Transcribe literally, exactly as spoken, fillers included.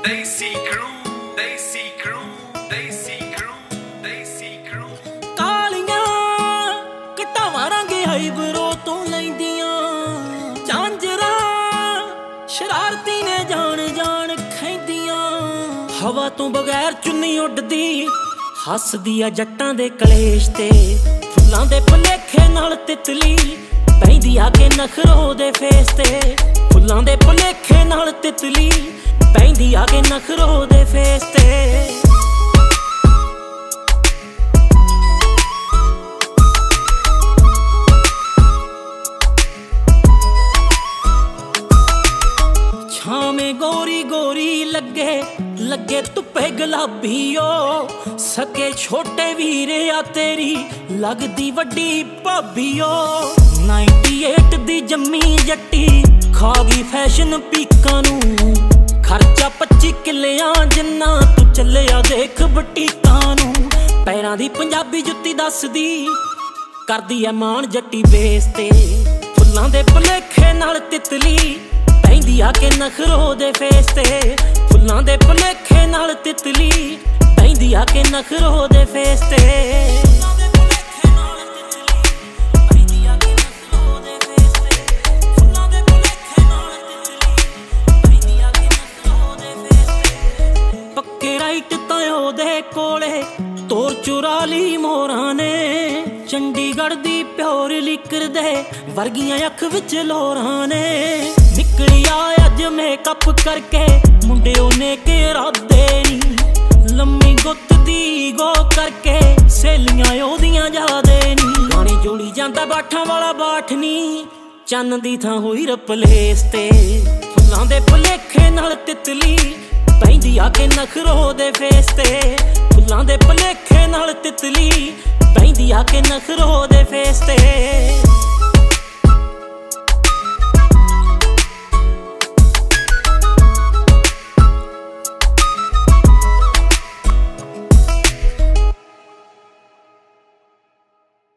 Desi crew, Desi crew, Desi crew, Desi crew. ਕਾਲੀਆਂ ਘਟਾਵਾਂ ਰੰਗ ਹਾਈਬਰੋ ਤੋਂ ਲੈਂਦੀਆਂ ਝਾਂਜਰਾਂ ਸ਼ਰਾਰਤੀ ਨੇ ਜਾਣ ਜਾਣ ਖੈਂਦੀਆਂ ਹਵਾ ਤੋਂ ਬਗੈਰ ਚੁੰਨੀ ਉੱਡਦੀ ਹੱਸਦੀ ਆ ਜੱਟਾਂ ਦੇ ਕਲੇਸ਼ ਤੇ ਫੁੱਲਾਂ ਦੇ ਭੁਲੇਖੇ ਨਾਲ ਤਿਤਲੀ ਪੈਂਦੀ ਆ ਕੇ ਨਖਰੋ ਦੇ ਫੇਸ ਤੇ ਫੁੱਲਾਂ ਦੇ ਭੁਲੇਖੇ ਨਾਲ ਤਿਤਲੀ ਪੈਂਦੀ ਆ ਕੇ ਨਖਰੋ ਦੇ ਫੇਸ ਤੇ ਛਾਵੇਂ ਗੋਰੀ ਗੋਰੀ ਲੱਗੇ ਲੱਗੇ ਧੁੱਪੇ ਗੁਲਾਬੀਓ ਸਕੇ ਛੋਟੇ ਵੀਰੇ ਆ ਤੇਰੀ ਲੱਗਦੀ ਵੱਡੀ ਭਾਬੀਓ ਨਾਈਨਟੀ ਏਟ ਦੀ ਜੰਮੀ ਜੱਟੀ ਖਾ ਗਈ ਫੈਸ਼ਨ ਪੀਕਾਂ ਨੂੰ ਖਰਚਾ ਪੱਚੀ ਕਿੱਲਿਆਂ ਜਿੰਨਾ ਤੂੰ ਚੱਲਿਆ ਦੇਖ ਬਟੀਕਾਂ ਨੂੰ ਪੈਰਾਂ ਦੀ ਪੰਜਾਬੀ ਜੁੱਤੀ ਦੱਸਦੀ ਕਰਦੀ ਐ ਮਾਣ ਜੱਟੀ ਬੇਸ ਤੇ ਫੁੱਲਾਂ ਦੇ ਭੁਲੇਖੇ ਨਾਲ ਤਿਤਲੀ ਪੈਂਦੀ ਆ ਕੇ ਨਖਰੋ ਦੇ ਫੇਸ ਤੇ ਫੁੱਲਾਂ ਦੇ ਭੁਲੇਖੇ ਨਾਲ ਤਿਤਲੀ ਪੈਂਦੀ ਆ ਕੇ ਨਖਰੋ ਦੇ ਫੇਸ ਤੇ ਪੱਕੇ ਰਾਈਟ ਤਾਂ ਉਹਦੇ ਕੋਲੇ ਤੋਰ ਚੁਰਾ ਲਈ ਮੋਰਾਂ ਨੇ ਚੰਡੀਗੜ੍ਹ ਦੀ ਪਿਓਰ ਲਿਕਰ ਦੇ ਵਰਗੀਆਂ ਅੱਖ ਵਿੱਚ ਲੋਰਾਂ ਨੇ ਨਿਕਲਿਆ ਅੱਜ ਮੇਕਅਪ ਕਰਕੇ ਮੁੰਡੇ ਉਹਨੇ ਘੇਰਾਦੇ ਨੀ ਲੰਮੀ ਗੁੱਤ ਦੀ ਗੋ ਕਰਕੇ ਸੇਲੀਆਂ ਉਹਦੀਆਂ ਜਾਦੇ ਨੀ ਗਾਣੇ ਜੋੜੀ ਜਾਂਦਾ ਬਾਠਾਂ ਵਾਲਾ ਬਾਠ ਨੀ ਚੰਨ ਦੀ ਥਾਂ ਹੋਈ ਰਪਲੇਸ ਤੇ ਫੁੱਲਾਂ ਦੇ ਭੁਲੇਖੇ ਨਾਲ ਤਿਤਲੀ ਪੈਂਦੀ ਆ ਕੇ ਨਖਰੋ ਦੇ ਫੇਸ ਤੇ ਫੁੱਲਾਂ ਦੇ ਭੁਲੇਖੇ ਨਾਲ ਤਿਤਲੀ ਪੈਂਦੀ ਆ ਕੇ ਨਖਰੋ ਦੇ ਫੇਸ ਤੇ